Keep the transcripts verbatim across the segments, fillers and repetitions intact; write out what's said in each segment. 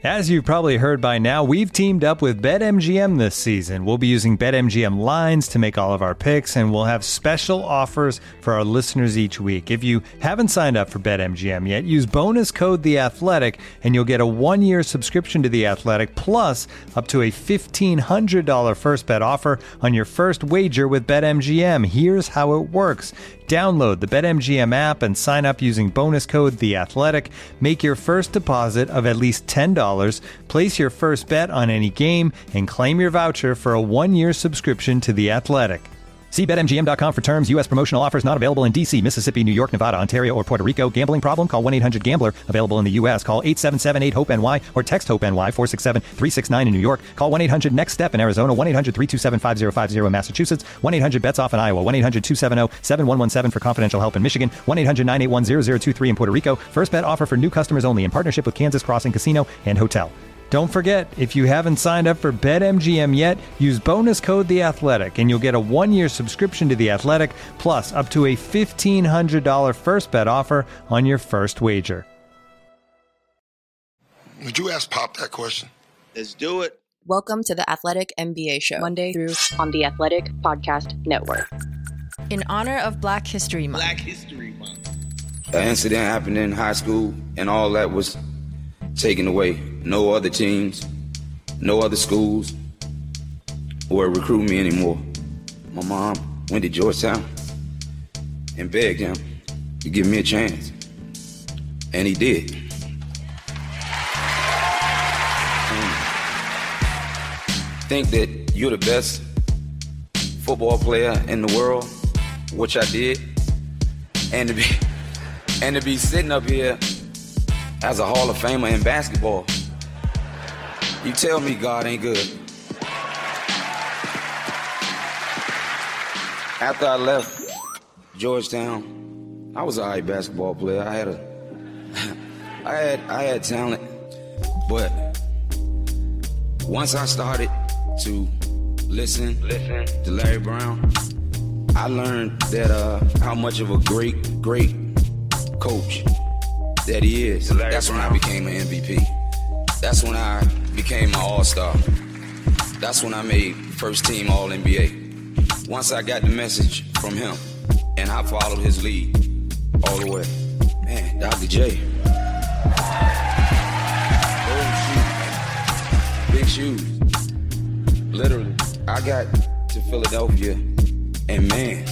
As you've probably heard by now, we've teamed up with BetMGM this season. We'll be using BetMGM lines to make all of our picks, and we'll have special offers for our listeners each week. If you haven't signed up for BetMGM yet, use bonus code The Athletic, and you'll get a one-year subscription to The Athletic, plus up to a fifteen hundred dollars first bet offer on your first wager with BetMGM. Here's how it works. Download the BetMGM app and sign up using bonus code The Athletic. Make your first deposit of at least ten dollars. Place your first bet on any game and claim your voucher for a one-year subscription to The Athletic. See Bet M G M dot com for terms. U S promotional offers not available in D C, Mississippi, New York, Nevada, Ontario, or Puerto Rico. Gambling problem? Call one eight hundred gambler. Available in the U S. Call eight seven seven eight hope N Y or text HOPE-NY four six seven three six nine in New York. Call one eight hundred next step in Arizona. one eight hundred three two seven five zero five zero in Massachusetts. one eight hundred bets off in Iowa. one eight hundred two seven zero seven one one seven for confidential help in Michigan. one eight hundred nine eight one zero zero two three in Puerto Rico. First bet offer for new customers only in partnership with Kansas Crossing Casino and Hotel. Don't forget, if you haven't signed up for BetMGM yet, use bonus code The Athletic, and you'll get a one-year subscription to The Athletic, plus up to a fifteen hundred dollars first bet offer on your first wager. Would you ask Pop that question? Let's do it. Welcome to the Athletic N B A Show, Monday through on the Athletic Podcast Network. In honor of Black History Month. Black History Month. An incident happened in high school, and all that was taken away. No other teams, no other schools were recruiting me anymore. My mom went to Georgetown and begged him to give me a chance, and he did. Think that you're the best football player in the world, which I did, and to be and to be sitting up here as a Hall of Famer in basketball. You tell me God ain't good. After I left Georgetown, I was an all right basketball player. I had a, I had, I had talent, but once I started to listen, listen to Larry Brown, I learned that uh, how much of a great, great coach that he is. That's when I became an M V P. That's when I became an all-star. That's when I made first team All N B A. Once I got the message from him, and I followed his lead all the way. Man, Doctor J. Those shoes. Big shoes. Literally. I got to Philadelphia, and man,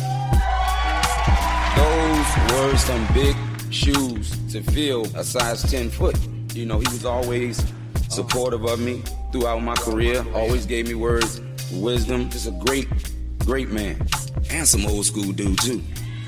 those were some big shoes to fill a size ten foot. You know, he was always supportive of me throughout my career, always gave me words of wisdom. Just a great, great man. And some old school dude, too.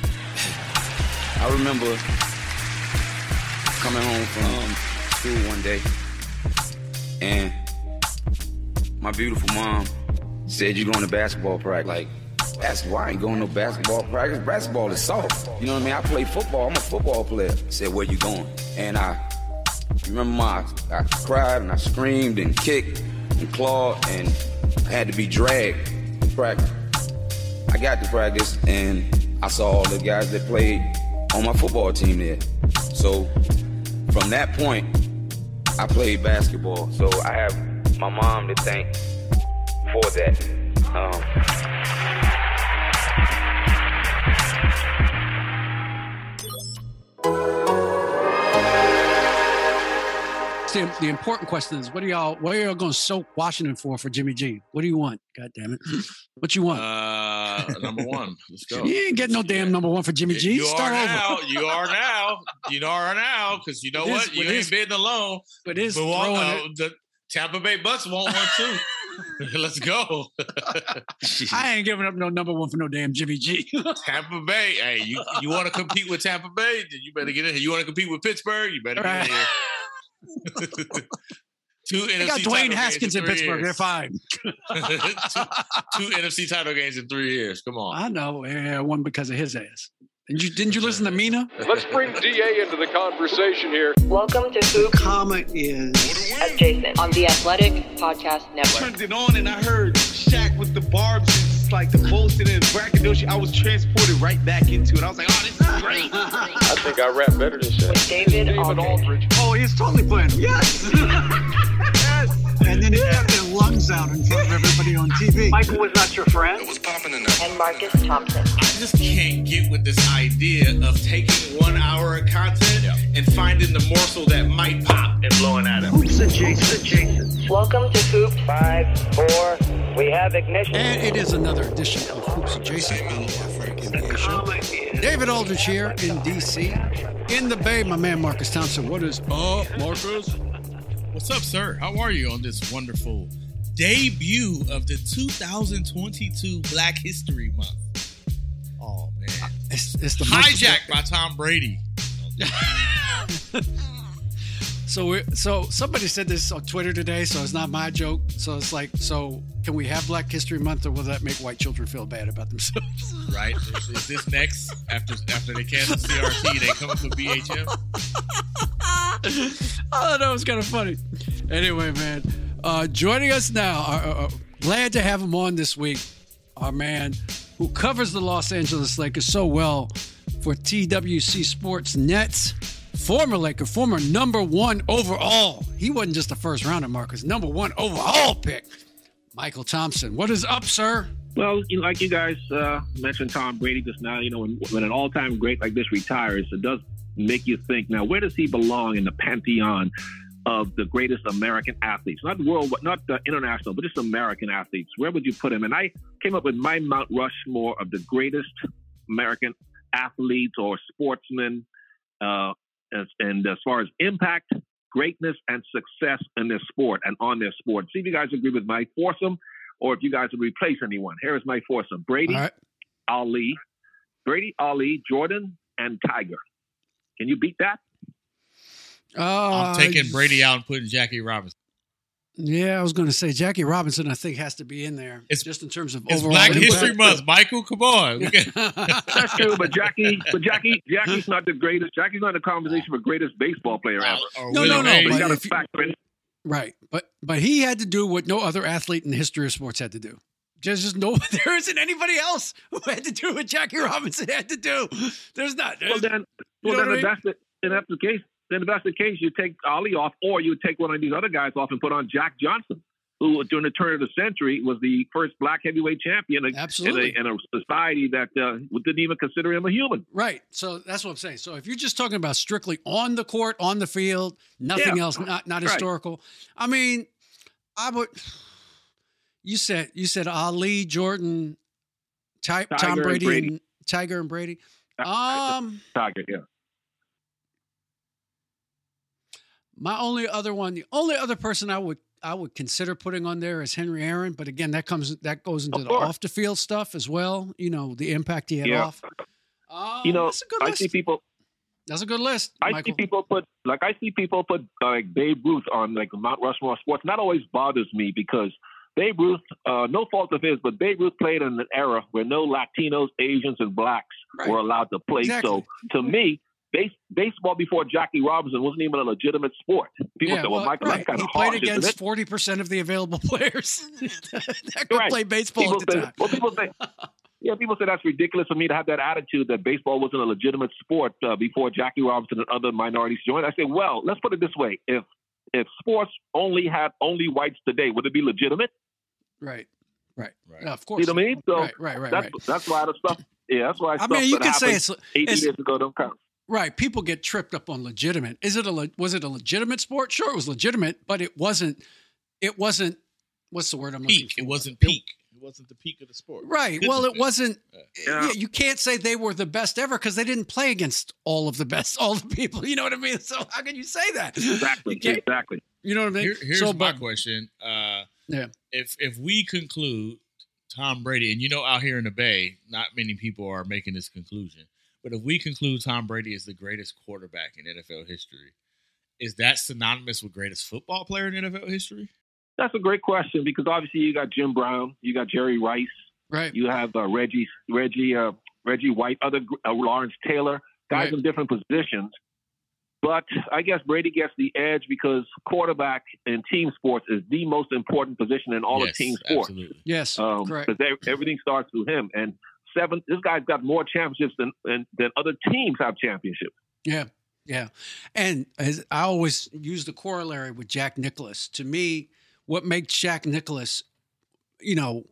I remember coming home from school one day, and my beautiful mom said, "You going to basketball practice?" Like, basketball? I ain't going to no basketball practice. Basketball is soft. You know what I mean? I play football. I'm a football player. I said, "Where you going?" And I remember my, I cried and I screamed and kicked and clawed, and I had to be dragged to practice. I got to practice, and I saw all the guys that played on my football team there. So from that point, I played basketball. So I have my mom to thank for that. Um, The, the important question is, what are y'all, what are y'all going to soak Washington for for Jimmy G? What do you want? God damn it. What you want? Uh, number one. Let's go. You ain't getting no damn number one for Jimmy G. You Start are over. now. You are now. You are now. Because you know It what? is- You it ain't is- bidding alone. But it's But what, throwing uh, it. the Tampa Bay Bucks want one too. Let's go. I ain't giving up no number one for no damn Jimmy G. Tampa Bay. Hey, you, you want to compete with Tampa Bay? Then you better get in here. You want to compete with Pittsburgh? You better get in here. Two They N F got C Dwayne title Haskins games in three Pittsburgh. years. They're fine. two, two N F C title games in three years. Come on. I know. Yeah, one because of his ass. Didn't you, didn't you listen to Mina? Let's bring D A into the conversation here. Welcome to Hoop Comment is Adjacent on the Athletic Podcast Network. Turned it on and I heard Shaq with the barbs. It's like the bullshit and braggadocio. I was transported right back into it. I was like, oh, this is great. I think I rap better than Shaq. With David, David Aldridge. Aldridge. Oh, he's totally playing. Yes. see. Michael was not your friend? It was popping in there. And Marcus Thompson. I just can't get with this idea of taking one hour of content yeah. and finding the morsel that might pop and blowing at him. Hoops adjacent, adjacent. Welcome to Hoops. Five, four, we have ignition. And it is another edition of Hoops Adjacent on the Athletic N B A Show. David Aldridge here in D C. In the Bay, my man Marcus Thompson. What is up, Marcus? What's up, sir? How are you on this wonderful debut of the two thousand twenty-two Black History Month? Oh, man. It's, it's the hijacked by Tom Brady. So we so somebody said this on Twitter today, so it's not my joke. So it's like, so can we have Black History Month, or will that make white children feel bad about themselves? Right? Is, is this next after after they cancel C R T? They come up with B H M? Oh, that was kind of funny. Anyway, man, uh, joining us now, uh, uh, glad to have him on this week. Our man who covers the Los Angeles Lakers so well for T W C Sports Nets. Former Laker, former number one overall. He wasn't just a first rounder, Marcus. Number one overall pick. Michael Thompson. What is up, sir? Well, you know, like you guys uh, mentioned Tom Brady just now, you know, when, when an all-time great like this retires, it does make you think, now, where does he belong in the pantheon of the greatest American athletes? Not world, not uh, international, but just American athletes. Where would you put him? And I came up with my Mount Rushmore of the greatest American athletes or sportsmen, uh, As, and as far as impact, greatness, and success in their sport and on their sport. See if you guys agree with my foursome or if you guys would replace anyone. Here is my foursome. Brady, right. Ali, Brady, Ali, Jordan, and Tiger. Can you beat that? Uh, I'm taking Brady out and putting Jackie Robinson. Yeah, I was going to say Jackie Robinson, I think, has to be in there. It's just in terms of it's overall Black impact. History Month, Michael. Come on. That's true, but Jackie, but Jackie, Jackie's not the greatest. Jackie's not in the conversation for greatest baseball player ever. Or no, no, no. But But got to if you, factor in. right, but but he had to do what no other athlete in the history of sports had to do. Just, just no, there isn't anybody else who had to do what Jackie Robinson had to do. There's not. There's, Well, then, you well, know then what I if mean? that's the, then that's the case. Then if that's the case, you take Ali off, or you take one of these other guys off and put on Jack Johnson, who during the turn of the century was the first black heavyweight champion in Absolutely. a, in a society that uh, didn't even consider him a human. Right. So that's what I'm saying. So if you're just talking about strictly on the court, on the field, nothing Yeah. else, not not Right. historical. I mean, I would. You said you said Ali, Jordan, Ty, Tiger Tom and Brady, Brady. and Tiger and Brady. Um, Tiger, yeah. my only other one, the only other person I would I would consider putting on there is Henry Aaron, but again, that comes that goes into Of the course. off the field stuff as well. You know, the impact he had Yeah. off. Um, You know, that's a good I list. see people. That's a good list. I Michael. see people put like I see people put uh, like Babe Ruth on like Mount Rushmore sports. And that always bothers me because Babe Ruth, uh, no fault of his, but Babe Ruth played in an era where no Latinos, Asians, and blacks Right. were allowed to play. Exactly. So to me, base, baseball before Jackie Robinson wasn't even a legitimate sport. People Yeah, say, "Well, well, Michael, right. that's kind He of played harsh, isn't against it?" forty percent of the available players that could Right. play baseball People at the say, time. well, people say, yeah, people say that's ridiculous for me to have that attitude that baseball wasn't a legitimate sport uh, before Jackie Robinson and other minorities joined. I say, well, let's put it this way: if if sports only had only whites today, would it be legitimate? Right, right, Right. Yeah, of course. You know what I mean? So right, right, right, that's right. that's why the stuff. Yeah, that's why I stuff mean, you that could say happened it's, eighty it's years ago don't count. right. People get tripped up on legitimate. Is it a le- was it a legitimate sport? Sure, it was legitimate, but it wasn't. It wasn't. What's the word I'm looking Peak. for? It wasn't peak. It wasn't the peak of the sport. Right. Couldn't Well, have it been. wasn't. Yeah. Yeah, you can't say they were the best ever because they didn't play against all of the best, all the people. You know what I mean? So how can you say that? Exactly. You can't- Exactly. You know what I mean? Here, here's so, my but- question. Uh, Yeah. if if we conclude Tom Brady, and you know, out here in the Bay, not many people are making this conclusion, but if we conclude Tom Brady is the greatest quarterback in N F L history, is that synonymous with greatest football player in N F L history? That's a great question because obviously you got Jim Brown, you got Jerry Rice, Right. you have uh, Reggie Reggie uh, Reggie White, other uh, Lawrence Taylor, guys Right. in different positions. But I guess Brady gets the edge because quarterback in team sports is the most important position in all yes, of team sports. Absolutely. Yes. Um, correct. Because everything starts through him. And seven, this guy's got more championships than, than than other teams have championships. Yeah. Yeah. And as I always use the corollary with Jack Nicklaus. To me, what makes Jack Nicklaus, you know,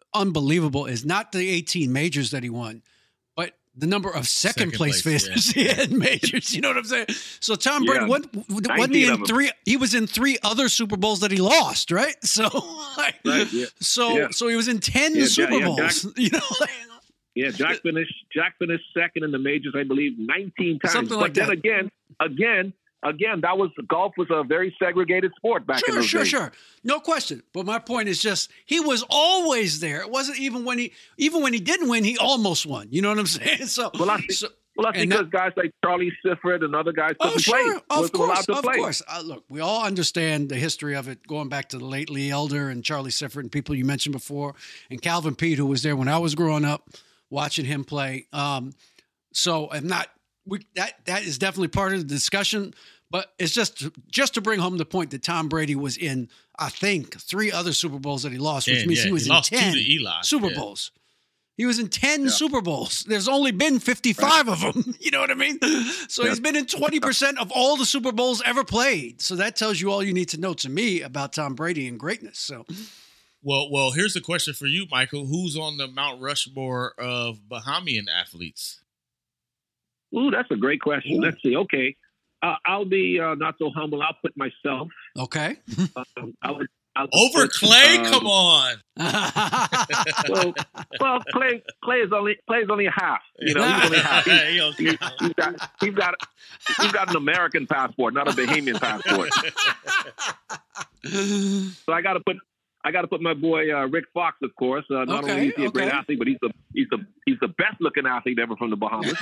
unbelievable is not the eighteen majors that he won, but the number of second, second place, place finishes yeah. he had in majors. You know what I'm saying? So Tom Brady, yeah. what, wasn't he in three? He was in three other Super Bowls that he lost, right? So, like, right, yeah. so, yeah. so he was in ten yeah, Super yeah, Bowls. Jack, you know. Yeah, Jack finished. Jack finished second in the majors, I believe, nineteen times. Something but like then that. again, again. Again, that was golf was a very segregated sport back sure, in those sure, days. Sure, sure, no question. But my point is just he was always there. It wasn't even when he even when he didn't win, he almost won. You know what I'm saying? So, well, I, so, well, that's because that, guys like Charlie Sifford and other guys couldn't oh, sure, play. Of course, of play. course. Uh, look, we all understand the history of it, going back to the late Lee Elder and Charlie Sifford and people you mentioned before, and Calvin Pete, who was there when I was growing up, watching him play. Um, so I'm not. We, that that is definitely part of the discussion. But it's just just to bring home the point that Tom Brady was in, I think, three other Super Bowls that he lost, which ten, means yeah. he was he in lost ten to Eli. Super yeah. Bowls. He was in ten yeah. Super Bowls. There's only been fifty-five right. of them. You know what I mean? So yeah. he's been in twenty percent of all the Super Bowls ever played. So that tells you all you need to know to me about Tom Brady and greatness. So, well, well, here's a question for you, Michael. Who's on the Mount Rushmore of Bahamian athletes? Ooh, that's a great question. Ooh. Let's see. Okay. Uh, I'll be uh, not so humble. I'll put myself. Okay. um, I would, I'll Over put, Clay? Um, Come on. well, well, Clay, Clay is only Clay is only a half. You know, he's only half. He's, he he's, he's got he's got he's got an American passport, not a Bahamian passport. So I got to put. I got to put my boy uh, Rick Fox, of course. Uh, not okay, only is he a okay. great athlete, but he's the he's the he's the best looking athlete ever from the Bahamas.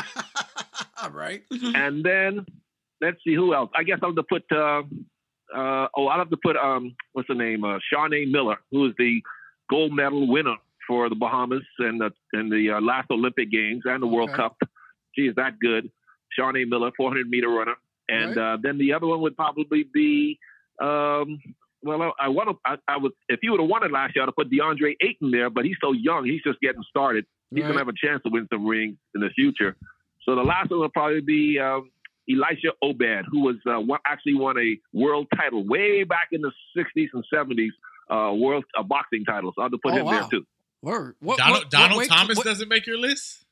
All right. And then let's see who else. I guess I'll have to put. Uh, uh, oh, I'll have to put. Um, what's the name? Uh, Shawnee Miller, who is the gold medal winner for the Bahamas and the in the uh, last Olympic Games and the World okay. Cup. She is that good. Shawnee Miller, four hundred meter runner, and right. uh, then the other one would probably be. Um, Well, I, I want to. I, I was. If he would have won it last year, I'd have put DeAndre Ayton there. But he's so young; he's just getting started. He's right. gonna have a chance to win some rings in the future. So the last one will probably be um, Elisha Obed, who was uh, one, actually won a world title way back in the sixties and seventies, uh, world uh, boxing titles. So I'll have to put oh, him wow. there too. Word. What, Donald, what, Donald what, Thomas what, doesn't make your list.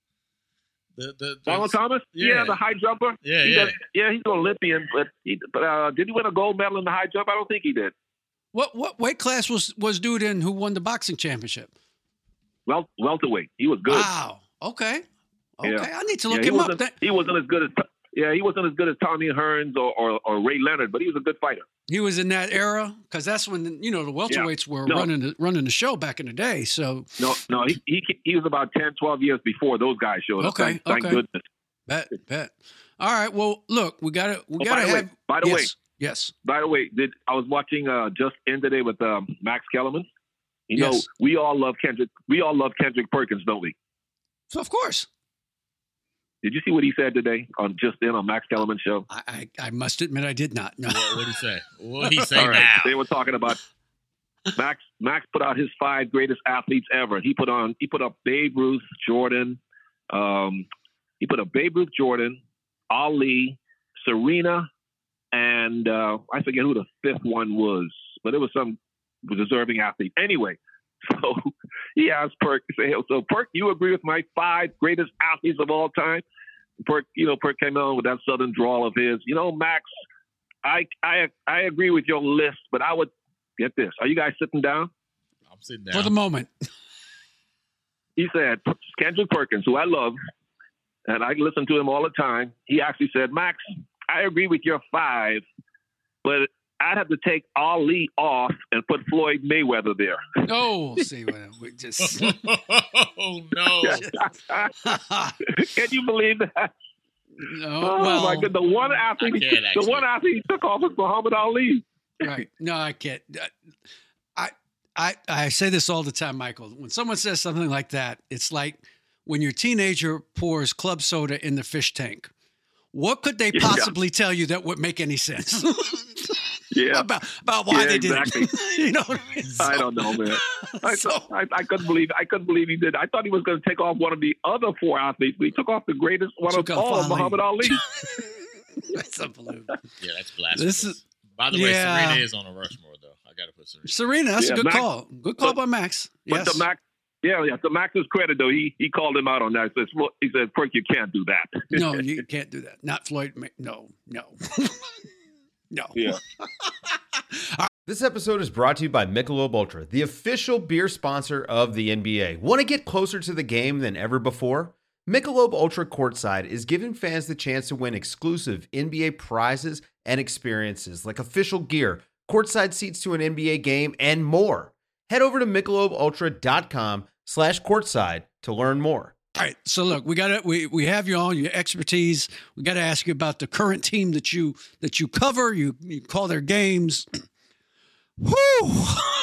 The, the, the, Donald Thomas, yeah. yeah, the high jumper. Yeah, he yeah, does, yeah. He's an Olympian, but he, but uh, did he win a gold medal in the high jump? I don't think he did. What what weight class was was dude in who won the boxing championship? Well, welterweight. He was good. Wow. Okay. Okay. Yeah. I need to look yeah, him up. That, he wasn't as good as yeah. He wasn't as good as Tommy Hearns or, or, or Ray Leonard, but he was a good fighter. He was in that era because that's when you know the welterweights yeah. were no. running the, running the show back in the day. So no, no, he he, he was about ten, twelve years before those guys showed up. Okay. Thank, thank okay. goodness. Bet. Bet. All right. Well, look, we got to we oh, got to have. have. Way, by the yes. way. Yes. By the way, did I was watching uh, Just In today with um, Max Kellerman. You yes. know, we all love Kendrick. We all love Kendrick Perkins, don't we? So of course. Did you see what he said today on Just In on Max Kellerman's show? I I, I must admit I did not. No. What did he say? What did he say all right. now? They were talking about Max. Max put out his five greatest athletes ever. He put on. He put up Babe Ruth, Jordan. Um, he put up Babe Ruth, Jordan, Ali, Serena. And uh, I forget who the fifth one was, but it was some deserving athlete. Anyway, so he asked Perk, so Perk, you agree with my five greatest athletes of all time? Perk, you know, Perk came on with that southern drawl of his. You know, Max, I I I agree with your list, but I would get this. Are you guys sitting down? I'm sitting down for the moment. He said Kendrick Perkins, who I love, and I listen to him all the time. He actually said, Max, I agree with your five, but I'd have to take Ali off and put Floyd Mayweather there. Oh, see, we just. Oh no! Can you believe that? No, oh well, my God! The one athlete, the one athlete he took off was Muhammad Ali. Right? No, I can't. I I I say this all the time, Michael. When someone says something like that, it's like when your teenager pours club soda in the fish tank. What could they possibly yeah. tell you that would make any sense? yeah, about about why yeah, they exactly. did it. You know what I mean? So, I don't know, man. I, so, I, I couldn't believe I couldn't believe he did. I thought he was going to take off one of the other four athletes, but he took off the greatest one of all, Ali. Muhammad Ali. That's unbelievable. Yeah, that's blasphemous. This is By the way, Yeah. Serena is on a Rushmore, though. I got to put Serena. Serena, that's Yeah, a good Max- call. Good call but- by Max. But Yes. to Max, yeah, yeah. To Max's credit, though, he he called him out on that. He says, well, he said, Perk, you can't do that. No, you can't do that. Not Floyd. Ma- No, no, no. Yeah. This episode is brought to you by Michelob Ultra, the official beer sponsor of the N B A. Want to get closer to the game than ever before? Michelob Ultra Courtside is giving fans the chance to win exclusive N B A prizes and experiences like official gear, courtside seats to an N B A game, and more. Head over to michelobultra.com slash courtside to learn more. All right, so look, we got we we have you on your expertise. We got to ask you about the current team that you that you cover. You you call their games. Whew.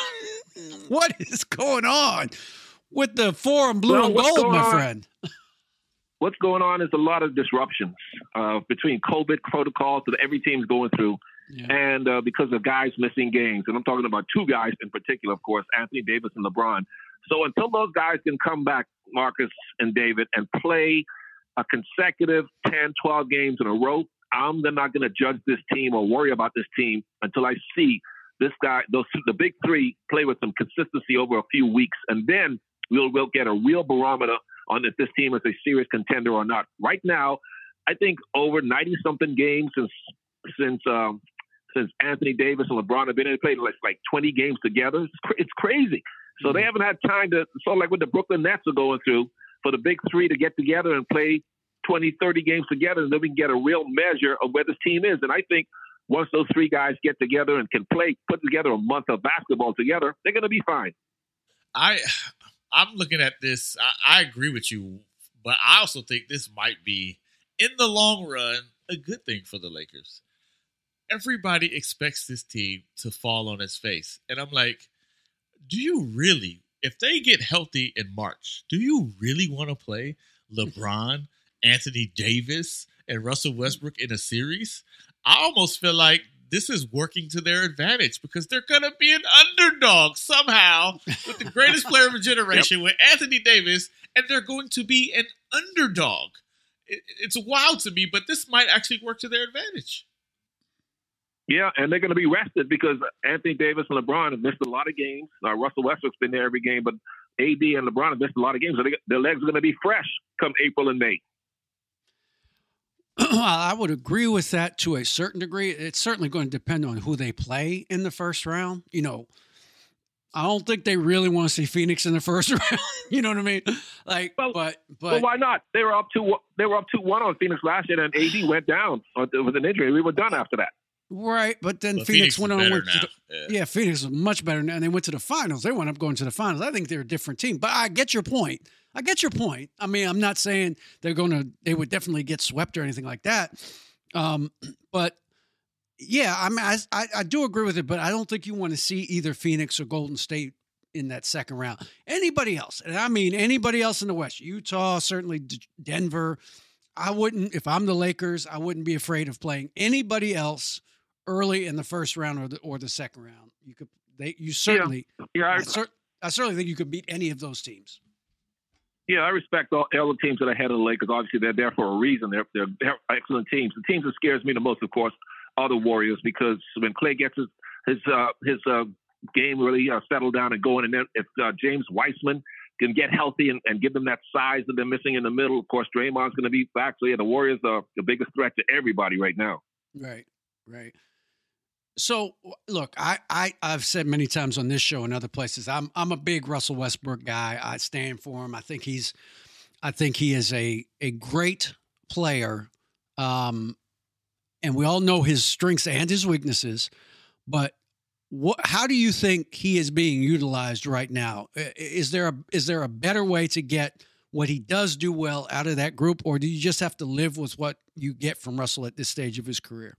What is going on with the forum blue Well, and what's gold, going my on- friend? What's going on is a lot of disruptions uh, between COVID protocols that every team's going through, Yeah. and uh, because of guys missing games. And I'm talking about two guys in particular, of course, Anthony Davis and LeBron. So until those guys can come back, Marcus and David, and play a consecutive ten, twelve games in a row, I'm then not going to judge this team or worry about this team until I see this guy, those the big three, play with some consistency over a few weeks, and then we'll we'll get a real barometer on if this team is a serious contender or not. Right now, I think over ninety-something games since since um, since Anthony Davis and LeBron have been in, they played like, like twenty games together. It's, cra- it's crazy. So they haven't had time to, sort of like what the Brooklyn Nets are going through, for the big three to get together and play twenty, thirty games together, and then we can get a real measure of where this team is. And I think once those three guys get together and can play, put together a month of basketball together, they're going to be fine. I, I'm looking at this. I, I agree with you, but I also think this might be, in the long run, a good thing for the Lakers. Everybody expects this team to fall on its face. And I'm like, do you really, if they get healthy in March, do you really want to play LeBron, Anthony Davis, and Russell Westbrook in a series? I almost feel like this is working to their advantage because they're going to be an underdog somehow with the greatest player of a generation, yep, with Anthony Davis, and they're going to be an underdog. It, it's wild to me, but this might actually work to their advantage. Yeah, and they're going to be rested because Anthony Davis and LeBron have missed a lot of games. Uh, Russell Westbrook's been there every game, but A D and LeBron have missed a lot of games. So they, their legs are going to be fresh come April and May. I would agree with that to a certain degree. It's certainly going to depend on who they play in the first round. You know, I don't think they really want to see Phoenix in the first round. You know what I mean? Like, well, but but well, why not? They were up two. They were up two one on Phoenix last year, and A D went down with an injury. We were done after that. Right, but then but Phoenix, Phoenix went on. Went to the, yeah. yeah, Phoenix was much better, and they went to the finals. They wound up going to the finals. I think they're a different team, but I get your point. I get your point. I mean, I'm not saying they're going to. They would definitely get swept or anything like that. Um, but yeah, I mean, I, I I do agree with it, but I don't think you want to see either Phoenix or Golden State in that second round. Anybody else, and I mean anybody else in the West, Utah, certainly D- Denver. I wouldn't, if I'm the Lakers, I wouldn't be afraid of playing anybody else early in the first round or the or the second round. You could, they, you certainly, yeah, yeah I, I, cer- I certainly think you could beat any of those teams. Yeah, I respect all, all the teams that are ahead of the Lakers. Obviously, they're there for a reason. They're, they're they're excellent teams. The teams that scares me the most, of course, are the Warriors, because when Clay gets his his uh, his uh, game really uh, settled down and going, and then if uh, James Wiseman can get healthy and, and give them that size that they're missing in the middle, of course, Draymond's going to be back. So yeah, the Warriors are the biggest threat to everybody right now. Right, right. So look, I, I I've said many times on this show and other places, I'm I'm a big Russell Westbrook guy. I stand for him. I think he's, I think he is a a great player, um, and we all know his strengths and his weaknesses. But what? How do you think he is being utilized right now? Is there a is there a better way to get what he does do well out of that group, or do you just have to live with what you get from Russell at this stage of his career?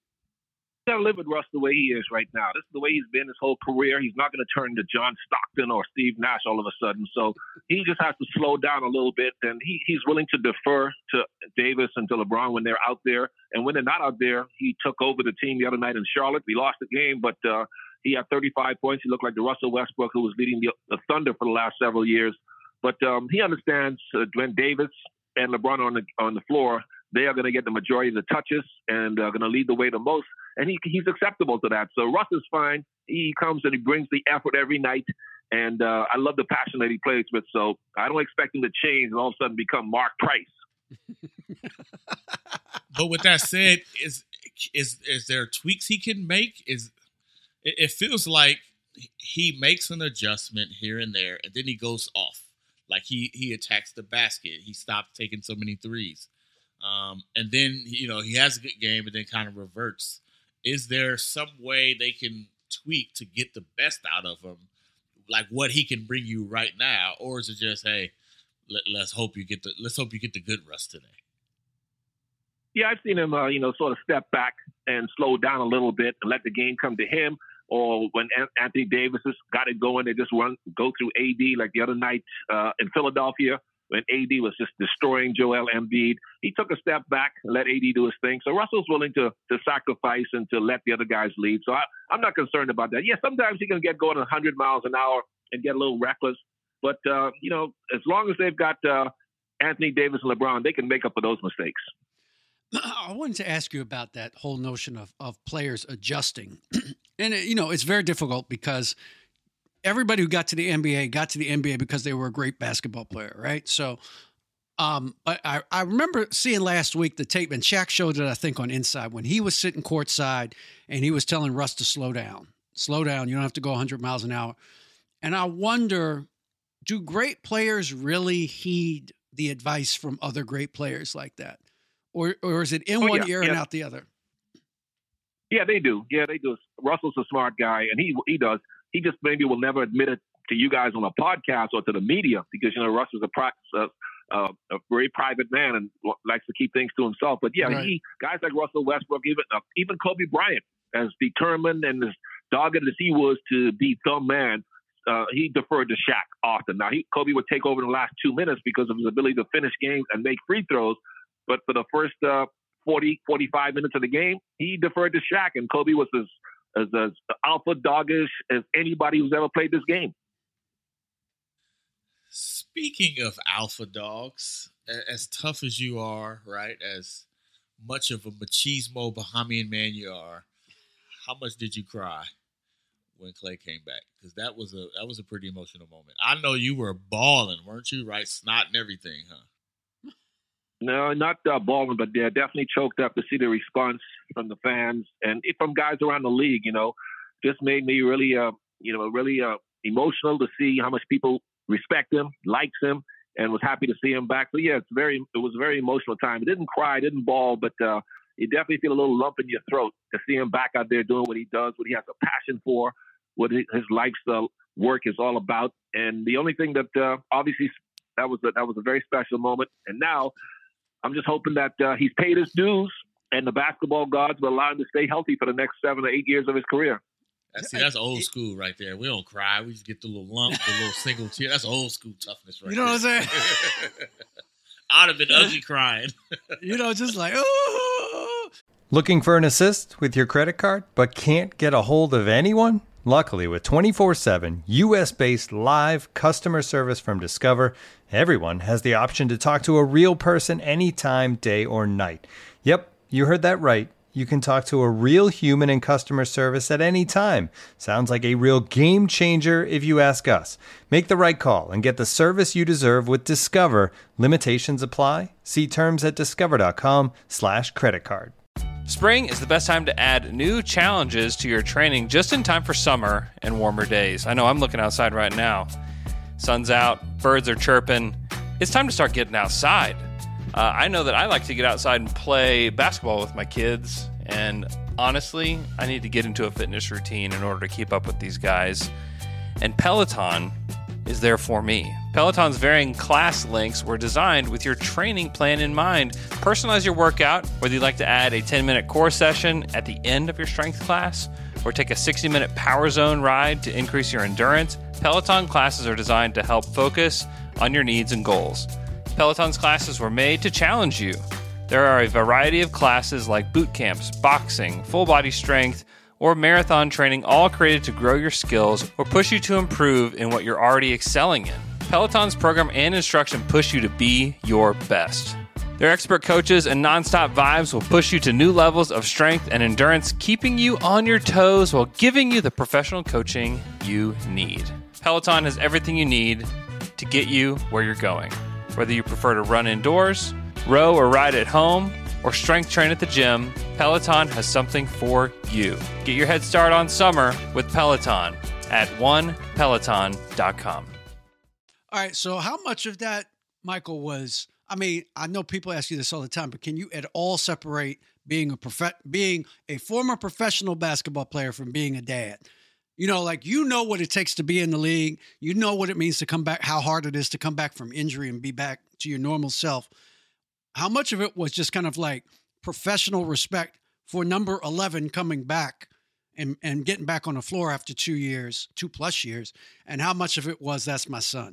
Got to live with Russ the way he is right now. This is the way he's been his whole career. He's not going to turn to John Stockton or Steve Nash all of a sudden. So he just has to slow down a little bit, and he, he's willing to defer to Davis and to LeBron when they're out there. And when they're not out there, he took over the team the other night in Charlotte. We lost the game, but uh, he had thirty-five points. He looked like the Russell Westbrook who was leading the, the Thunder for the last several years. But um, he understands uh, when Davis and LeBron on the on the floor, they are going to get the majority of the touches and are going to lead the way the most. And he, he's acceptable to that. So Russ is fine. He comes and he brings the effort every night. And uh, I love the passion that he plays with. So I don't expect him to change and all of a sudden become Mark Price. But with that said, is is is there tweaks he can make? Is it, it feels like he makes an adjustment here and there, and then he goes off. Like he he attacks the basket. He stopped taking so many threes. Um, and then, you know, he has a good game and then kind of reverts. Is there some way they can tweak to get the best out of him? Like what he can bring you right now? Or is it just, hey, let, let's hope you get the let's hope you get the good Russ today? Yeah, I've seen him, uh, you know, sort of step back and slow down a little bit and let the game come to him. Or when Anthony Davis has got it going, they just run go through A D like the other night uh, in Philadelphia when A D was just destroying Joel Embiid. He took a step back and let A D do his thing. So Russell's willing to to sacrifice and to let the other guys lead. So I, I'm not concerned about that. Yeah, sometimes he can get going one hundred miles an hour and get a little reckless. But, uh, you know, as long as they've got uh, Anthony Davis and LeBron, they can make up for those mistakes. I wanted to ask you about that whole notion of, of players adjusting. And, you know, it's very difficult because everybody who got to the N B A got to the N B A because they were a great basketball player, right? So um, I, I remember seeing last week the tape, and Shaq showed it, I think, on Inside, when he was sitting courtside and he was telling Russ to slow down. Slow down. You don't have to go one hundred miles an hour. And I wonder, do great players really heed the advice from other great players like that? Or or is it in oh, one yeah, ear yeah. and out the other? Yeah, they do. Yeah, they do. Russell's a smart guy, and he he does. He just maybe will never admit it to you guys on a podcast or to the media because, you know, Russell's a, pro- uh, uh, a very private man and likes to keep things to himself. But, yeah, right. he guys like Russell Westbrook, even uh, even Kobe Bryant, as determined and as dogged as he was to be the man, uh, he deferred to Shaq often. Now, he, Kobe would take over in the last two minutes because of his ability to finish games and make free throws. But for the first uh, forty, forty-five minutes of the game, he deferred to Shaq, and Kobe was as, as, as alpha doggish as anybody who's ever played this game. Speaking of alpha dogs, as tough as you are, right, as much of a machismo Bahamian man you are, how much did you cry when Clay came back? Because that was a that was a pretty emotional moment. I know you were bawling, weren't you? Right, snot and everything, huh? No, not uh, Baldwin, but they're definitely choked up to see the response from the fans and from guys around the league. You know, just made me really, uh, you know, really uh, emotional to see how much people respect him, likes him, and was happy to see him back. So yeah, it's very, it was a very emotional time. It didn't cry, didn't bawl, but uh, you definitely feel a little lump in your throat to see him back out there doing what he does, what he has a passion for, what his life's uh, work is all about. And the only thing that uh, obviously that was a, that was a very special moment. And now, I'm just hoping that uh, he's paid his dues and the basketball gods will allow him to stay healthy for the next seven or eight years of his career. That's, see, that's old school right there. We don't cry. We just get the little lump, the little single tear. That's old school toughness right there. You know there. what I'm saying? I'd have been ugly crying. You know, just like, oh. Looking for an assist with your credit card, but can't get a hold of anyone? Luckily, with twenty-four seven U S-based live customer service from Discover, everyone has the option to talk to a real person anytime, day or night. Yep, you heard that right. You can talk to a real human in customer service at any time. Sounds like a real game changer if you ask us. Make the right call and get the service you deserve with Discover. Limitations apply. See terms at discover.com slash credit card. Spring is the best time to add new challenges to your training just in time for summer and warmer days. I know I'm looking outside right now. Sun's out, birds are chirping. It's time to start getting outside. Uh, I know that I like to get outside and play basketball with my kids, and honestly, I need to get into a fitness routine in order to keep up with these guys. And Peloton is there for me. Peloton's varying class links were designed with your training plan in mind. Personalize your workout, whether you'd like to add a ten-minute core session at the end of your strength class or take a sixty-minute power zone ride to increase your endurance. Peloton classes are designed to help focus on your needs and goals. Peloton's classes were made to challenge you. There are a variety of classes like boot camps, boxing, full body strength, or marathon training, all created to grow your skills or push you to improve in what you're already excelling in. Peloton's program and instruction push you to be your best. Their expert coaches and nonstop vibes will push you to new levels of strength and endurance, keeping you on your toes while giving you the professional coaching you need. Peloton has everything you need to get you where you're going. Whether you prefer to run indoors, row or ride at home, or strength train at the gym, Peloton has something for you. Get your head start on summer with Peloton at one peloton dot com. All right, so how much of that, Michael, was, I mean, I know people ask you this all the time, but can you at all separate being a prof- being a former professional basketball player from being a dad? You know, like, you know what it takes to be in the league. You know what it means to come back, how hard it is to come back from injury and be back to your normal self. How much of it was just kind of like professional respect for number eleven coming back and, and getting back on the floor after two years, two plus years? And how much of it was, that's my son?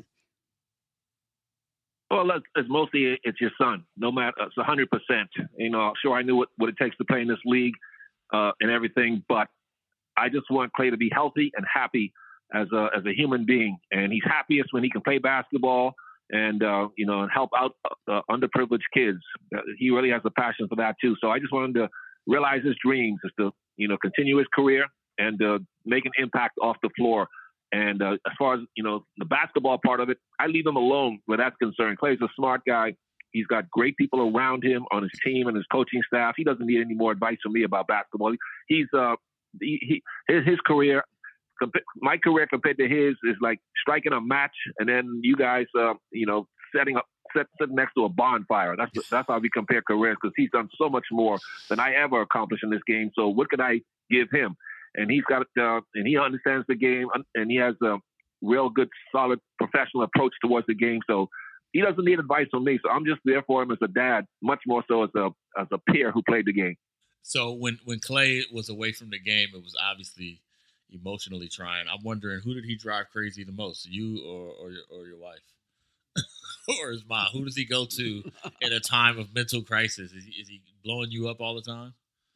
Well, look, it's mostly it's your son. No matter, it's one hundred percent. You know, sure, I knew what, what it takes to play in this league uh, and everything, but I just want Klay to be healthy and happy as a as a human being. And he's happiest when he can play basketball and, uh, you know, and help out uh, underprivileged kids. Uh, he really has a passion for that, too. So I just want him to realize his dreams, is to, you know, continue his career and uh, make an impact off the floor. And uh, as far as, you know, the basketball part of it, I leave him alone where that's concerned. Klay's a smart guy. He's got great people around him on his team and his coaching staff. He doesn't need any more advice from me about basketball. He's uh, he, he his, his career, my career compared to his is like striking a match, and then you guys, uh, you know, setting up, set, sitting next to a bonfire. That's that's how we compare careers, because he's done so much more than I ever accomplished in this game. So what could I give him? And he's got, uh, and he understands the game, and he has a real good, solid, professional approach towards the game. So he doesn't need advice from me. So I'm just there for him as a dad, much more so as a as a peer who played the game. So when, when Klay was away from the game, it was obviously emotionally trying. I'm wondering, who did he drive crazy the most, you or or your, or your wife? Or his mom? Who does he go to in a time of mental crisis? Is he, is he blowing you up all the time?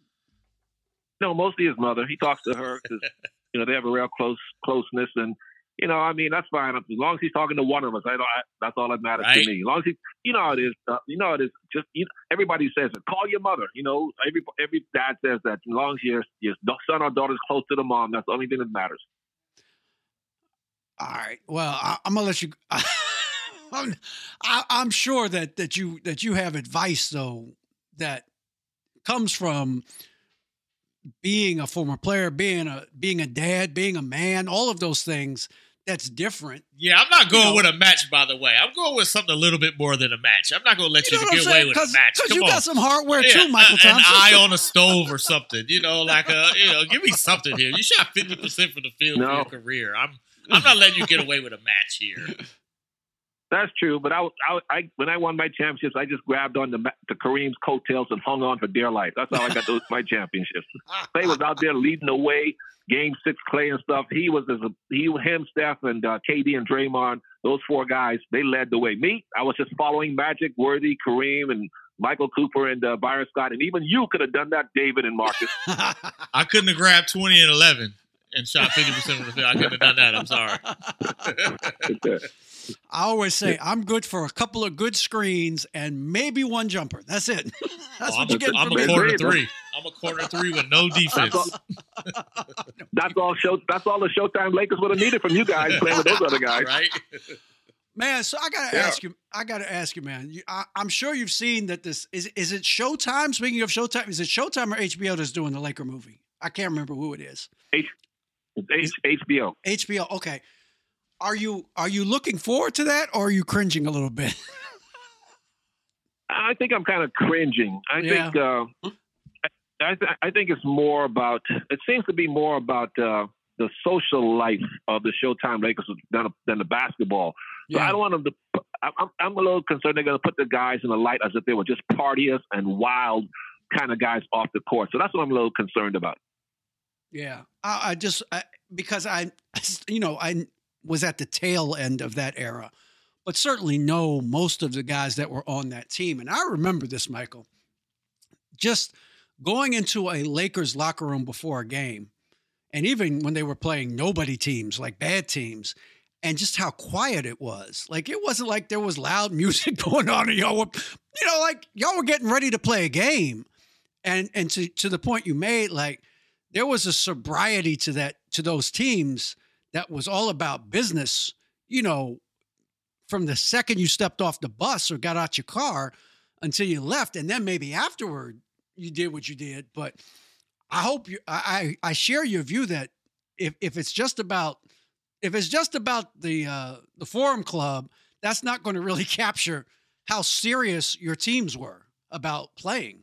No, mostly his mother. He talks to her because, you know, they have a real close closeness. And, you know, I mean, that's fine. As long as he's talking to one of us, I don't, I, that's all that matters right. to me. As long as he, you know how it is. Uh, you know how it is. Just, you know, everybody says it. Call your mother. You know, every every dad says that. As long as your, your son or daughter is close to the mom, that's the only thing that matters. All right. Well, I, I'm going to let you I'm, I, I'm sure that, that you that you have advice, though, that comes from being a former player, being a being a dad, being a man, all of those things. That's different. Yeah, I'm not going you know, with a match, by the way. I'm going with something a little bit more than a match. I'm not going to let you, you know get away with a match. Because you on. got some hardware yeah, too, Michael a, Thompson. An eye on a stove or something. You know, like a, you know, give me something here. You shot fifty percent from the field no. for your career. I'm I'm not letting you get away with a match here. That's true, but I, I, I, when I won my championships, I just grabbed on the, the Kareem's coattails and hung on for dear life. That's how I got those my championships. Klay was out there leading the way, game six Klay and stuff. He was as a, he, him, Steph, and uh, K D and Draymond. Those four guys, they led the way. Me, I was just following Magic, Worthy, Kareem, and Michael Cooper and uh, Byron Scott, and even you could have done that, David and Marcus. I couldn't have grabbed twenty and eleven and shot fifty percent of the field. I couldn't have done that. I'm sorry. I always say I'm good for a couple of good screens and maybe one jumper. That's it. That's oh, what you get. I'm a corner three. I'm a corner three with no defense. That's all, that's all show. That's all the Showtime Lakers would have needed from you guys playing with those other guys, right? Man, so I gotta yeah. ask you. I gotta ask you, man. You, I, I'm sure you've seen that. This is is it Showtime? Speaking of Showtime, is it Showtime or H B O that's doing the Laker movie? I can't remember who it is. H, H, H B O. H B O. Okay. Are you are you looking forward to that, or are you cringing a little bit? I think I'm kind of cringing. I yeah. think uh, I, th- I think it's more about. It seems to be more about uh, the social life of the Showtime Lakers than, than the basketball. So yeah. I don't want them to. I'm, I'm a little concerned they're going to put the guys in the light as if they were just partiers and wild kind of guys off the court. So that's what I'm a little concerned about. Yeah, I, I just I, because I, you know, I. was at the tail end of that era, but certainly know most of the guys that were on that team. And I remember this, Michael, just going into a Lakers locker room before a game, and even when they were playing nobody teams, like bad teams, and just how quiet it was. Like, it wasn't like there was loud music going on and y'all were, you know, like y'all were getting ready to play a game. And and to, to the point you made, like, there was a sobriety to that, to those teams that was all about business, you know, from the second you stepped off the bus or got out your car until you left. And then maybe afterward you did what you did. But I hope you, I, I share your view that if, if it's just about, if it's just about the, uh, the Forum Club, that's not going to really capture how serious your teams were about playing.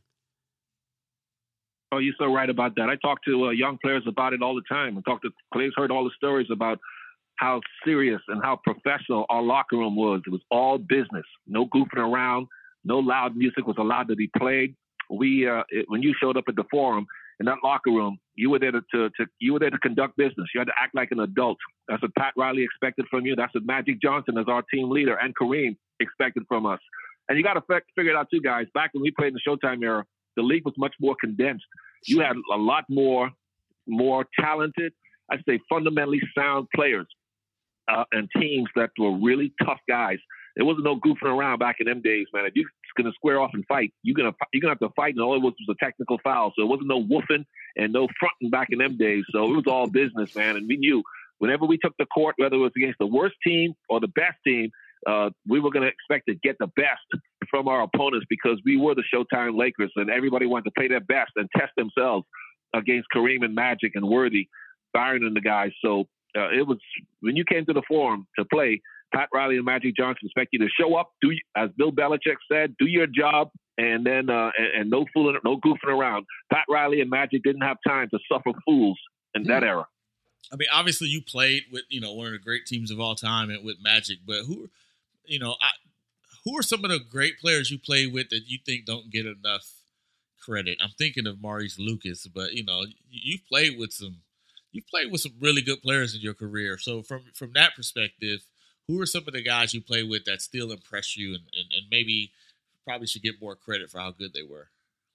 Oh, you're so right about that. I talk to uh, young players about it all the time. I talk to players, heard all the stories about how serious and how professional our locker room was. It was all business, no goofing around, no loud music was allowed to be played. We, uh, it, when you showed up at the Forum in that locker room, you were there to, to, to you were there to conduct business. You had to act like an adult. That's what Pat Riley expected from you. That's what Magic Johnson, as our team leader, and Kareem expected from us. And you got to f- figure it out too, guys. Back when we played in the Showtime era, the league was much more condensed. You had a lot more, more talented, I'd say fundamentally sound players uh, and teams that were really tough guys. There wasn't no goofing around back in them days, man. If you're going to square off and fight, you're going to you're gonna have to fight, and all it was was a technical foul. So it wasn't no woofing and no fronting back in them days. So it was all business, man. And we knew whenever we took the court, whether it was against the worst team or the best team, uh, we were going to expect to get the best from our opponents because we were the Showtime Lakers, and everybody wanted to play their best and test themselves against Kareem and Magic and Worthy, Byron and the guys. So uh, it was when you came to the Forum to play, Pat Riley and Magic Johnson expect you to show up, do as Bill Belichick said, do your job, and then uh, and, and no fooling, no goofing around. Pat Riley and Magic didn't have time to suffer fools in that era. I mean, obviously, you played with you know one of the great teams of all time and with Magic, but who, you know, I, who are some of the great players you played with that you think don't get enough credit? I'm thinking of Maurice Lucas, but you know, you've played with some, you've played with some really good players in your career. So from from that perspective, who are some of the guys you play with that still impress you and, and, and maybe probably should get more credit for how good they were?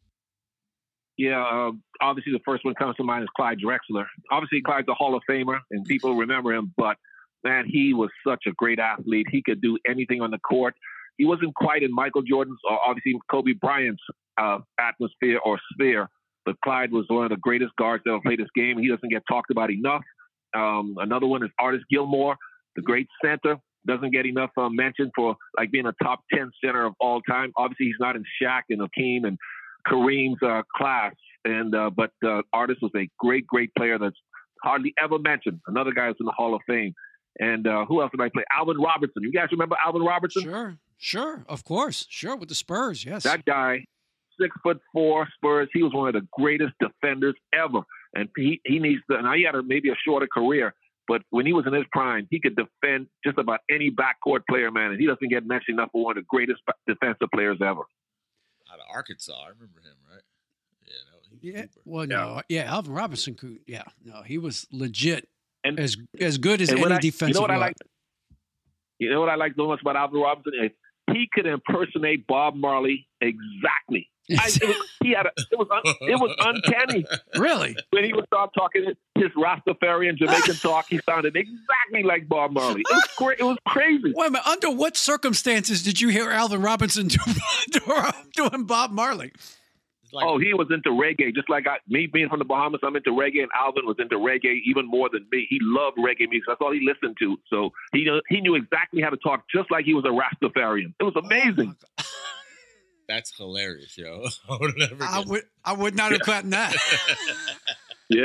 Yeah, uh, obviously the first one comes to mind is Clyde Drexler. Obviously Clyde's a Hall of Famer and people remember him, but man, he was such a great athlete. He could do anything on the court. He wasn't quite in Michael Jordan's or obviously Kobe Bryant's uh, atmosphere or sphere, but Clyde was one of the greatest guards that ever played this game. He doesn't get talked about enough. Um, another one is Artis Gilmore, the great center. Doesn't get enough uh, mention for like being a top ten center of all time. Obviously, he's not in Shaq and Hakeem and Kareem's uh, class, and uh, but uh, Artis was a great, great player that's hardly ever mentioned. Another guy who's in the Hall of Fame. And uh, who else did I play? Alvin Robertson. You guys remember Alvin Robertson? Sure, sure, of course, sure. With the Spurs, yes. That guy, six foot four, Spurs. He was one of the greatest defenders ever, and he he needs to. Now he had a, maybe a shorter career. But when he was in his prime, he could defend just about any backcourt player, man. And he doesn't get mentioned enough for one of the greatest defensive players ever. Out of Arkansas, I remember him, right? Yeah, that was yeah. Well, no, yeah, Alvin Robinson could. Yeah, no, he was legit and as as good as any I, defensive. You know what guard. I like? You know what I like so much about Alvin Robinson is he could impersonate Bob Marley exactly. I, it was, he had a, it was un, it was uncanny. Really? When he would start talking his Rastafarian Jamaican talk, he sounded exactly like Bob Marley. It was cra- it was crazy. Wait a minute. Under what circumstances did you hear Alvin Robinson do, doing Bob Marley? Like, oh, he was into reggae, just like I, me being from the Bahamas. I'm into reggae, and Alvin was into reggae even more than me. He loved reggae music. That's all he listened to. So he he knew exactly how to talk, just like he was a Rastafarian. It was amazing. Oh, that's hilarious, yo. I would never. I would. I would not have gotten that. Yeah.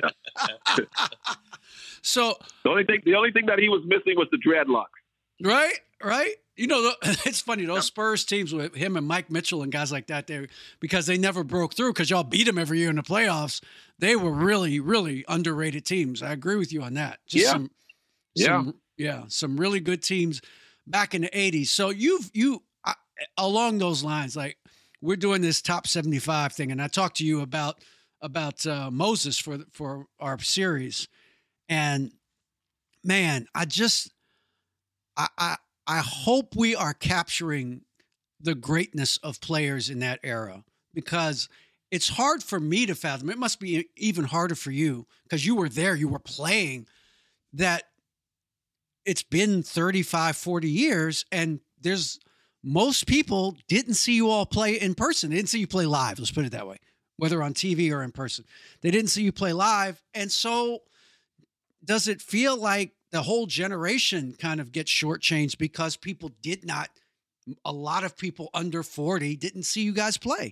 So the only thing, the only thing that he was missing was the dreadlocks. Right. Right. You know, it's funny. Those Spurs teams with him and Mike Mitchell and guys like that, they because they never broke through because y'all beat them every year in the playoffs. They were really, really underrated teams. I agree with you on that. Just yeah. Some, some, yeah. Yeah. Some really good teams back in the eighties. So you've you uh, along those lines, like. We're doing this top seventy-five thing, and I talked to you about about uh, Moses for for our series, and man, I just I, I I hope we are capturing the greatness of players in that era because it's hard for me to fathom. It must be even harder for you because you were there, you were playing. That it's been thirty-five, forty years, and there's most people didn't see you all play in person. They didn't see you play live. Let's put it that way, whether on T V or in person. They didn't see you play live. And so does it feel like the whole generation kind of gets shortchanged because people did not, a lot of people under forty didn't see you guys play?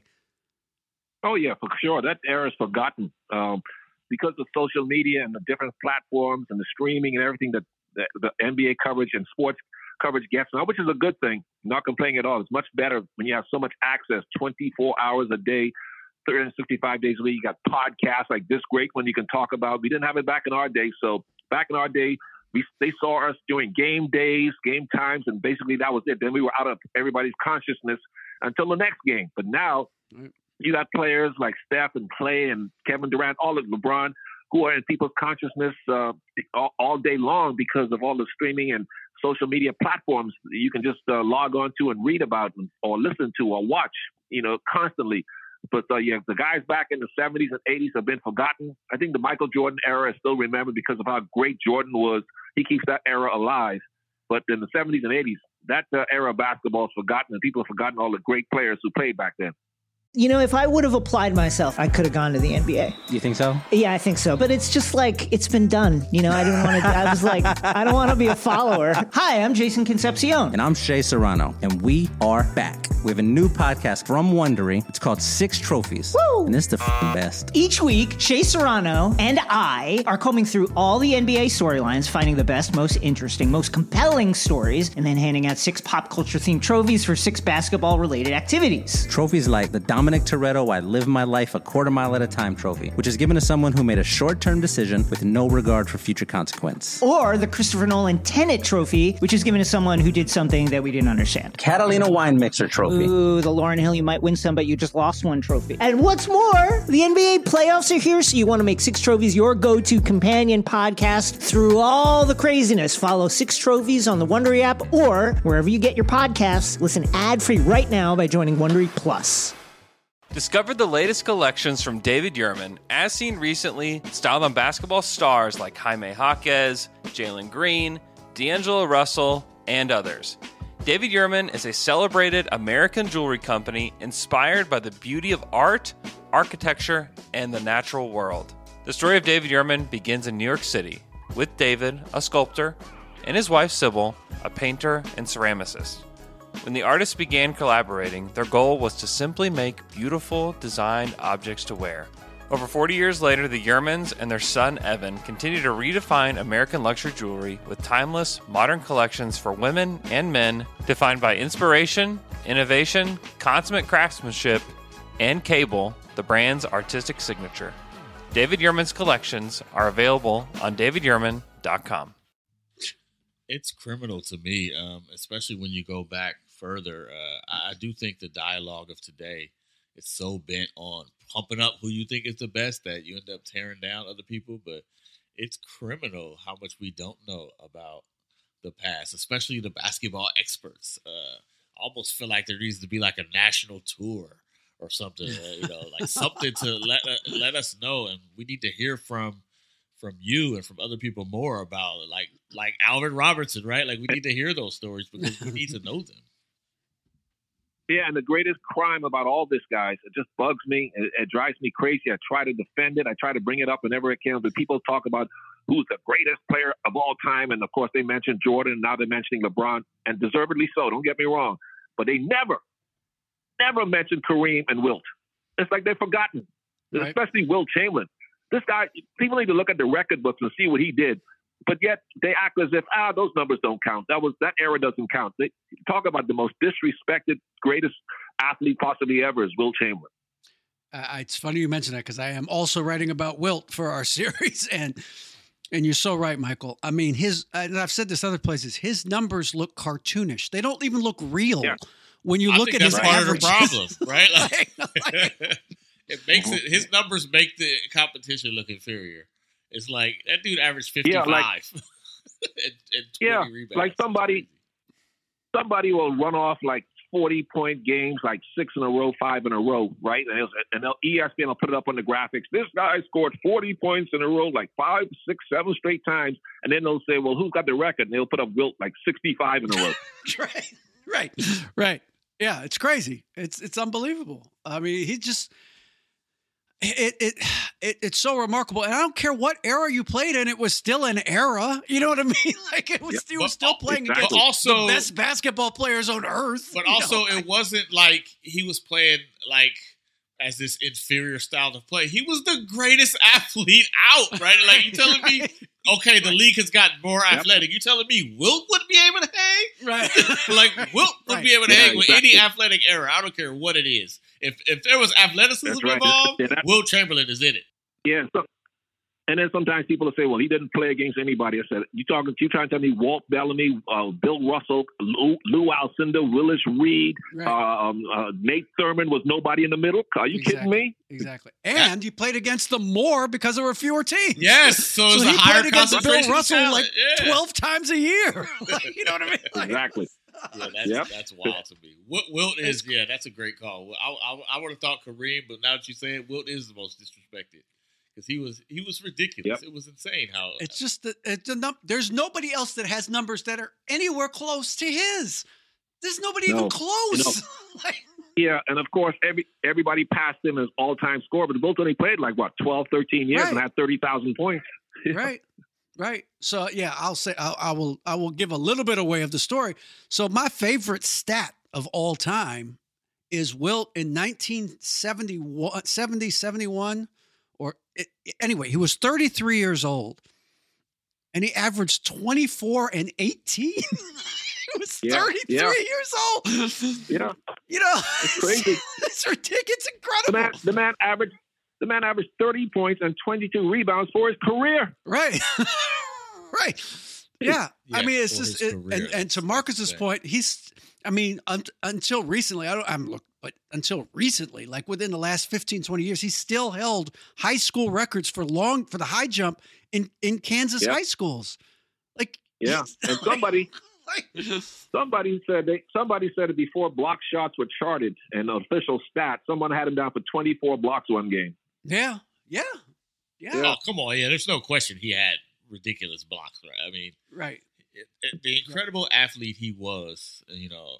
Oh, yeah, for sure. That era is forgotten um, because of social media and the different platforms and the streaming and everything that the, the N B A coverage and sports coverage gets now, which is a good thing. Not complaining at all. It's much better when you have so much access, twenty-four hours a day, three hundred sixty-five days a week. You got podcasts like this great one you can talk about. We didn't have it back in our day. So back in our day, we they saw us doing game days, game times, and basically that was it. Then we were out of everybody's consciousness until the next game. But now you got players like Steph and Clay and Kevin Durant, all of LeBron, who are in people's consciousness uh, all, all day long because of all the streaming and social media platforms you can just uh, log on to and read about or listen to or watch, you know, constantly. But uh, yeah, the guys back in the seventies and eighties have been forgotten. I think the Michael Jordan era is still remembered because of how great Jordan was. He keeps that era alive. But in the seventies and eighties, that uh, era of basketball is forgotten, and people have forgotten all the great players who played back then. You know, if I would have applied myself, I could have gone to the N B A. You think so? Yeah, I think so. But it's just like, it's been done. You know, I didn't want to, I was like, I don't want to be a follower. Hi, I'm Jason Concepcion. And I'm Shea Serrano. And we are back. We have a new podcast from Wondery. It's called Six Trophies. Woo! And it's the f***ing best. Each week, Shea Serrano and I are combing through all the N B A storylines, finding the best, most interesting, most compelling stories, and then handing out six pop culture themed trophies for six basketball related activities. Trophies like the Dominic Toretto I Live My Life a Quarter Mile at a Time trophy, which is given to someone who made a short-term decision with no regard for future consequence. Or the Christopher Nolan Tenet trophy, which is given to someone who did something that we didn't understand. Catalina Wine Mixer trophy. Ooh, the Lauryn Hill You Might Win Some, but You Just Lost One trophy. And what's more, the N B A playoffs are here, so you want to make Six Trophies your go-to companion podcast through all the craziness. Follow Six Trophies on the Wondery app or wherever you get your podcasts. Listen ad-free right now by joining Wondery Plus. Discover the latest collections from David Yurman, as seen recently, styled on basketball stars like Jaime Jaquez, Jalen Green, D'Angelo Russell, and others. David Yurman is a celebrated American jewelry company inspired by the beauty of art, architecture, and the natural world. The story of David Yurman begins in New York City, with David, a sculptor, and his wife Sybil, a painter and ceramicist. When the artists began collaborating, their goal was to simply make beautiful, designed objects to wear. Over forty years later, the Yurmans and their son Evan continue to redefine American luxury jewelry with timeless, modern collections for women and men defined by inspiration, innovation, consummate craftsmanship, and Cable, the brand's artistic signature. David Yurman's collections are available on david yurman dot com. It's criminal to me, um, especially when you go back further. Uh, I, I do think the dialogue of today is so bent on pumping up who you think is the best that you end up tearing down other people. But it's criminal how much we don't know about the past, especially the basketball experts. Uh, I almost feel like there needs to be like a national tour or something, uh, you know, like something to let uh, let us know, and we need to hear from. from you and from other people more about it, like like Alvin Robertson, right? Like we need to hear those stories because we need to know them. Yeah, and the greatest crime about all this, guys, it just bugs me. It, it drives me crazy. I try to defend it. I try to bring it up whenever it can. But people talk about who's the greatest player of all time. And, of course, they mentioned Jordan. Now they're mentioning LeBron, and deservedly so. Don't get me wrong. But they never, never mentioned Kareem and Wilt. It's like they've forgotten, right. Especially Wilt Chamberlain. This guy, people need to look at the record books and see what he did. But yet they act as if, ah, those numbers don't count. That was that era doesn't count. They talk about the most disrespected, greatest athlete possibly ever is Wilt Chamberlain. Uh, it's funny you mention that because I am also writing about Wilt for our series. And and you're so right, Michael. I mean, his, and I've said this other places, his numbers look cartoonish. They don't even look real yeah. when you I look think at that's his part average. of the problem, right? Like, it makes it, his numbers make the competition look inferior. It's like that dude averaged fifty-five. Yeah, like, and, and twenty yeah, rebounds. like somebody, somebody will run off like forty-point games, like six in a row, five in a row, right? And, it was, and E S P N will put it up on the graphics. This guy scored forty points in a row, like five, six, seven straight times. And then they'll say, well, who's got the record? And they'll put up Wilt like sixty-five in a row. right, right, right. Yeah, it's crazy. It's it's unbelievable. I mean, he just it it it it's so remarkable. And I don't care what era you played in, it was still an era. You know what I mean? Like it was, yeah, he was still playing exactly. against also, the best basketball players on earth. But also, know? it wasn't like he was playing like as this inferior style of play. He was the greatest athlete out, right? Like you telling me, okay, the league has gotten more yep. athletic. You telling me Wilt wouldn't be able to hang? Right. Like Wilt would right. be able to yeah, hang with exactly. any athletic era. I don't care what it is. If if there was athleticism right. involved, yeah, Wilt Chamberlain is in it. Yeah. So, and then sometimes people will say, well, he didn't play against anybody. I said, you talking, you trying to tell me Walt Bellamy, uh, Bill Russell, Lou, Lou Alcindor, Willis Reed, right. um, uh, Nate Thurman was nobody in the middle? Are you exactly. kidding me? Exactly. And you played against them more because there were fewer teams. Yes. So, so it was he a higher played against Bill Russell talent. like yeah. twelve times a year. Like, you know what I mean? Like, exactly. Yeah, that's yep. that's wild to me. Wilt, Wilt is yeah, that's a great call. I I, I would have thought Kareem, but now that you say it, Wilt is the most disrespected because he was he was ridiculous. Yep. It was insane how it's just that it's a num- there's nobody else that has numbers that are anywhere close to his. There's nobody no. even close. No. like, yeah, and of course, every everybody passed him as all-time scorer, but Wilt only played like what twelve, thirteen years right. and had thirty thousand points. Right. Right. So yeah, I'll say I, I will I will give a little bit away of the story. So my favorite stat of all time is Wilt in nineteen seventy-one, seventy, seventy-one, or it, anyway, he was thirty-three years old, and he averaged twenty-four and eighteen. He was yeah, thirty-three yeah. years old. Yeah, you know, it's crazy. It's ridiculous. It's incredible. The man, the man averaged. The man averaged thirty points and twenty-two rebounds for his career. Right. right. Yeah. yeah. I mean, it's just, it, career, and, and to Marcus's point, he's, I mean, un, until recently, I don't, I'm look, but until recently, like within the last fifteen, twenty years, he's still held high school records for long, for the high jump in, in Kansas yep. high schools. Like, yeah. And somebody, like, somebody said, they, somebody said it before block shots were charted and official stats. Someone had him down for twenty-four blocks one game. Yeah, yeah, yeah. Oh, come on. Yeah, there's no question he had ridiculous blocks, right? I mean, right. It, it, the incredible athlete he was, you know,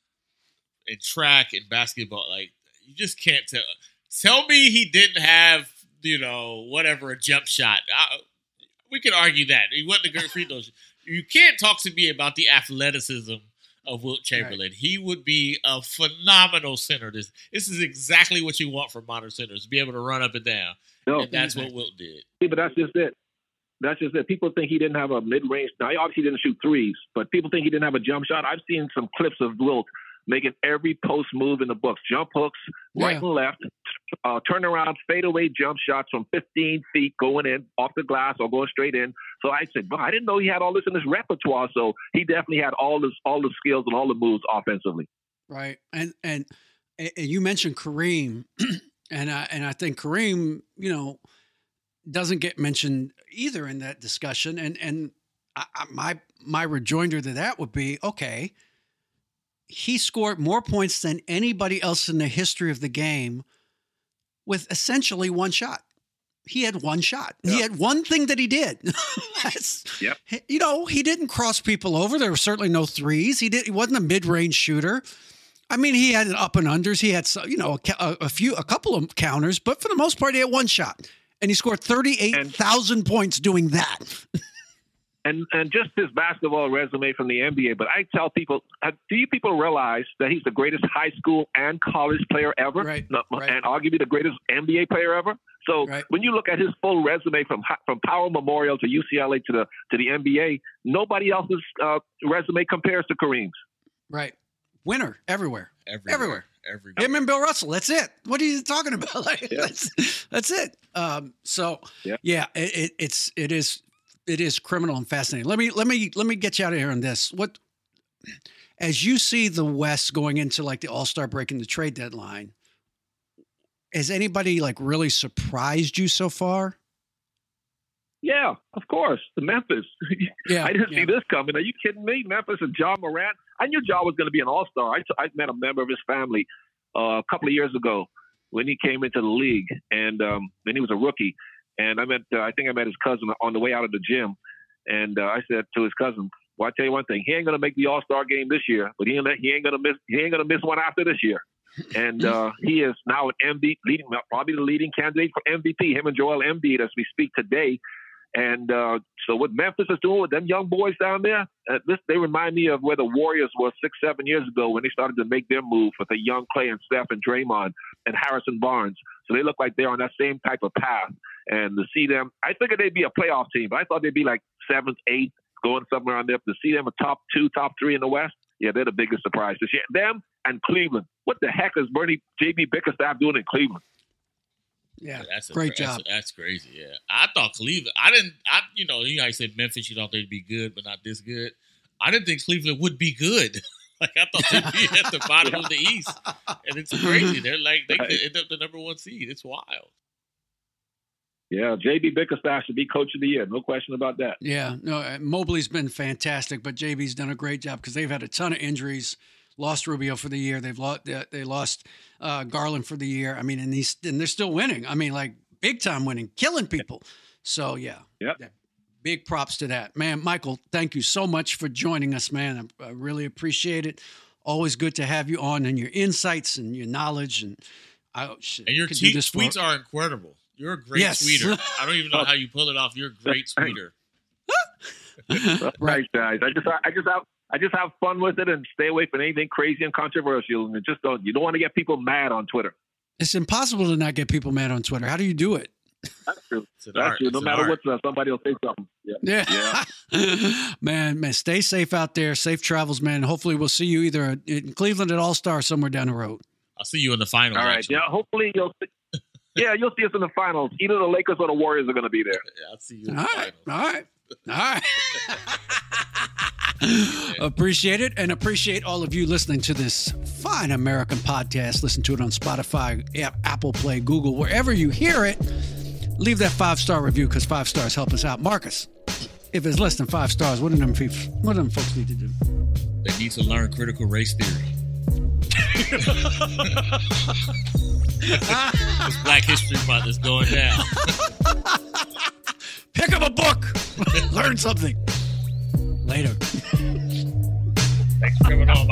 in track and basketball, like, you just can't tell. Tell me he didn't have, you know, whatever, a jump shot. I, we can argue that. He wasn't a great free throw. You can't talk to me about the athleticism of Wilt Chamberlain. Right. He would be a phenomenal center. This this is exactly what you want from modern centers, to be able to run up and down. No, and that's what Wilt did. Yeah, but that's just it. That's just it. People think he didn't have a mid-range. Now, he obviously didn't shoot threes, but people think he didn't have a jump shot. I've seen some clips of Wilt making every post move in the books. Jump hooks, yeah. right and left, uh, turn around, fadeaway jump shots from fifteen feet going in, off the glass or going straight in. So I said, well, I didn't know he had all this in his repertoire. So he definitely had all this, all the skills and all the moves offensively. Right. And, and, and you mentioned Kareem, and I, and I think Kareem, you know, doesn't get mentioned either in that discussion. And, and I, I, my, my rejoinder to that would be, okay, he scored more points than anybody else in the history of the game with essentially one shot. He had one shot. Yep. He had one thing that he did. yep. You know, he didn't cross people over. There were certainly no threes. He did. He wasn't a mid-range shooter. I mean, he had up and unders. He had, you know, a, a few, a couple of counters, but for the most part, he had one shot, and he scored thirty-eight thousand points doing that. And and just his basketball resume from the N B A. But I tell people, do you people realize that he's the greatest high school and college player ever? Right, no, right. And arguably the greatest N B A player ever? So right. when you look at his full resume from from Powell Memorial to U C L A to the to the N B A, nobody else's uh, resume compares to Kareem's. Right. Winner everywhere. Everywhere. Everywhere. Everywhere. Him and Bill Russell. That's it. What are you talking about? Like, yeah. that's, that's it. Um, so yeah, yeah it, it, it's, it is, it is criminal and fascinating. Let me, let me, let me get you out of here on this. What, as you see the West going into like the All-Star break and the trade deadline, has anybody like really surprised you so far? Yeah, of course. The Memphis. Yeah, I didn't yeah. see this coming. Are you kidding me? Memphis and John Morant. I knew Ja was going to be an all-star. I, I met a member of his family uh, a couple of years ago when he came into the league, and um, then he was a rookie. And I met, uh, I think I met his cousin on the way out of the gym, and uh, I said to his cousin, "Well, I tell you one thing, he ain't gonna make the All-Star game this year, but he ain't, he ain't gonna miss, he ain't gonna miss one after this year." And uh, he is now an M V P, leading, probably the leading candidate for M V P. Him and Joel Embiid, as we speak today. And uh, so what Memphis is doing with them young boys down there, uh, this, they remind me of where the Warriors were six, seven years ago when they started to make their move with a young Clay and Steph and Draymond and Harrison Barnes. So they look like they're on that same type of path. And to see them, I figured they'd be a playoff team, but I thought they'd be like seventh, eighth, going somewhere on there. To see them a top two, top three in the West, yeah, they're the biggest surprise this year. Them and Cleveland. What the heck is Bernie J B Bickerstaff doing in Cleveland? Yeah, that's a, great that's job. A, that's crazy. Yeah, I thought Cleveland. I didn't. I you know, you guys said Memphis. You thought they'd be good, but not this good. I didn't think Cleveland would be good. Like I thought they'd be at the bottom of the East, and it's crazy. They're like they could end up the number one seed. It's wild. Yeah, J B Bickerstaff should be coach of the year. No question about that. Yeah, no, Mobley's been fantastic, but J B's done a great job because they've had a ton of injuries. Lost Rubio for the year. They've lost. They lost uh, Garland for the year. I mean, and he's and they're still winning. I mean, like big time winning, killing people. So yeah, yep. yeah, big props to that, man. Michael, thank you so much for joining us, man. I, I really appreciate it. Always good to have you on and your insights and your knowledge and I shit, and your could te- do this tweets for- are incredible. You're a great Yes. tweeter. I don't even know how you pull it off. You're a great tweeter. Right, guys. I just, I just have, I just have fun with it and stay away from anything crazy and controversial. And just don't, you don't want to get people mad on Twitter. It's impossible to not get people mad on Twitter. How do you do it? That's true. That's art. true. No It's matter an what, uh, somebody will say something. Yeah. Yeah. yeah. man, man, stay safe out there. Safe travels, man. Hopefully we'll see you either in Cleveland at All-Star or somewhere down the road. I'll see you in the finals. All right. Actually. Yeah. Hopefully you'll see. Yeah, you'll see us in the finals. Either the Lakers or the Warriors are going to be there. Yeah, I'll see you in All the right. finals. All right. All right. Appreciate it and appreciate all of you listening to this fine American podcast. Listen to it on Spotify, Apple Play, Google, wherever you hear it. Leave that five-star review because five stars help us out. Marcus, if it's less than five stars, what do them people, what do them folks need to do? They need to learn critical race theory. This Black History Month is going down. Pick up a book. Learn something. Later. Thanks for coming on.